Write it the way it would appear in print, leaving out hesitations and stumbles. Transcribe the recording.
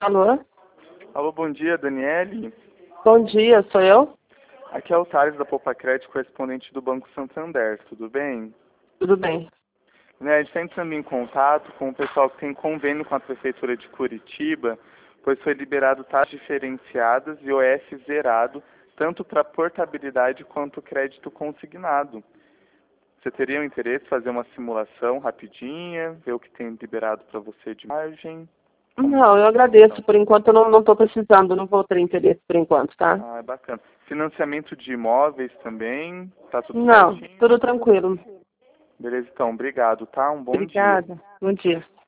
Alô? Alô, bom dia, Daniele. Bom dia, sou eu? Aqui é o Thales da Poupa Crédito, correspondente do Banco Santander, tudo bem? Tudo bem. Né, a gente está entrando em contato com o pessoal que tem convênio com a Prefeitura de Curitiba, pois foi liberado taxas diferenciadas e OF zerado, tanto para portabilidade quanto crédito consignado. Você teria um interesse em fazer uma simulação rapidinha, ver o que tem liberado para você de margem? Não, eu agradeço. Por enquanto eu não estou precisando, não vou ter interesse por enquanto, tá? Ah, é bacana. Financiamento de imóveis também, tá tudo Não, certinho? tudo tranquilo. Beleza, então, obrigado, tá? Um bom dia. Obrigada. Bom dia.